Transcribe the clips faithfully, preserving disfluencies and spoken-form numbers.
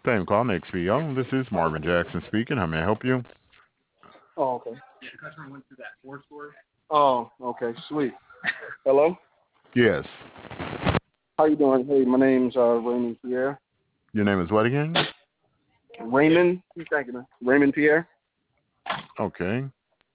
Thank you for calling X P O. This is Marvin Jackson speaking. How may I help you? Oh, okay. Oh, okay, sweet. Hello? Yes. How you doing? Hey, my name's uh, Raymond Pierre. Your name is what again? Raymond? Thank you, man. Raymond Pierre? Okay.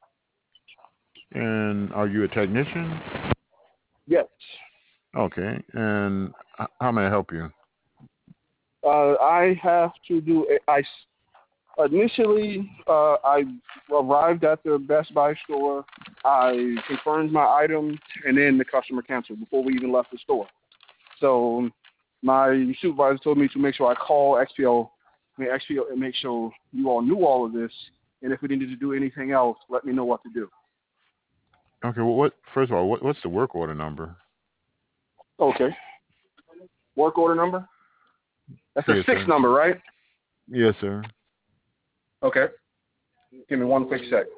And are you a technician? Yes. Okay. And h- how may I help you? Uh, I have to do, a- I s- initially, uh, I arrived at the Best Buy store. I confirmed my item, and then the customer canceled before we even left the store. So my supervisor told me to make sure I call X P O, I mean, X P O and make sure you all knew all of this, and if we needed to do anything else, let me know what to do. Okay. Well, what? First of all, what, what's the work order number? Okay. Work order number? That's a Yes, six sir. number, right? Yes, sir. Okay. Give me one quick sec.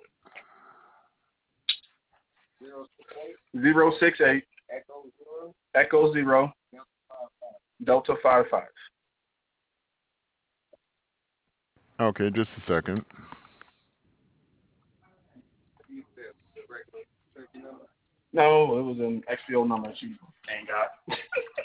Zero six eight Echo Zero Delta five five. Okay. Just a second. No, it was an X P O number. She ain't got.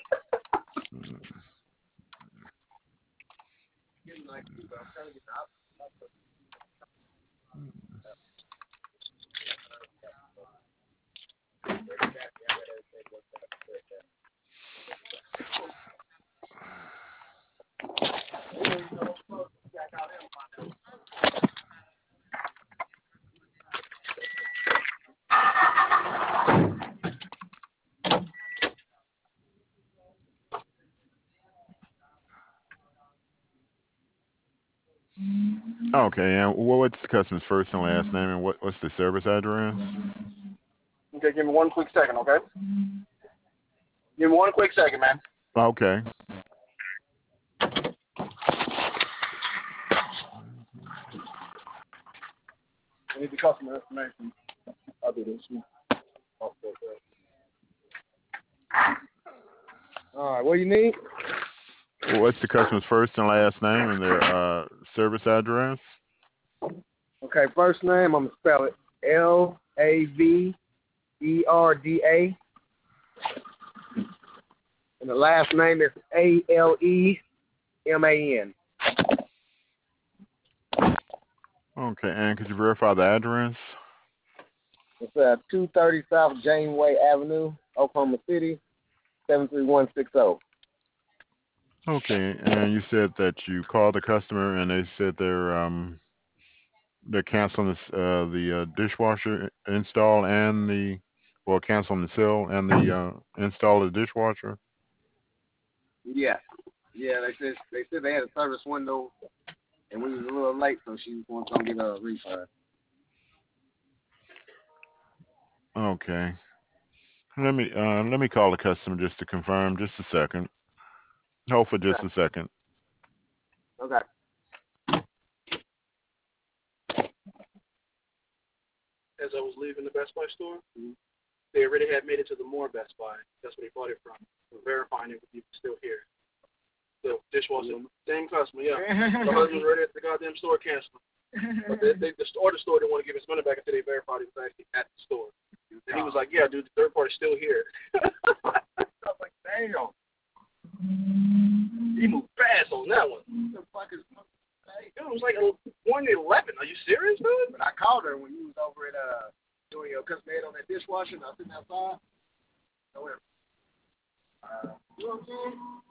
Okay. And wha- what's the customer's first and last name, and what, what's the service address? Okay, give me one quick second, okay? Give me one quick second, man. Okay. I need the customer information. I'll do this. Okay, okay. All right, what do you need? Well, what's the customer's first and last name and their uh, service address? Okay, first name, I'm going to spell it L A V E R D A. And the last name is A L E M A N. Okay. And could you verify the address? It's uh, two thirty South Janeway Avenue, Oklahoma City, seven three one six zero. Okay, and you said that you called the customer and they said they're um they're canceling this, uh the uh, dishwasher install and the well canceling the sale and the uh install of the dishwasher. Yeah. Yeah, they said they said they had a service window and we was a little late, so she was going to get a refund. Okay, let me uh let me call the customer just to confirm. Just a second. Hold for just Okay. a second. Okay. As I was leaving the Best Buy store, they already had made it to the Moore Best Buy. That's where they bought it from. We're verifying it with you still here. The dishwasher, same customer, yeah. The husband's already at the goddamn store canceling. But they, they, the store, the store didn't want to give his money back until they verified he was actually at the store. And he was like, "Yeah, dude, the third party's still here." I was like, "Damn." He moved fast on that one. What the fuck is? Dude, it was like one eleven. Are you serious, dude? But I called her when you was over at uh doing your custom made on that dishwasher and I was sitting outside. I went, uh, you know what I'm saying?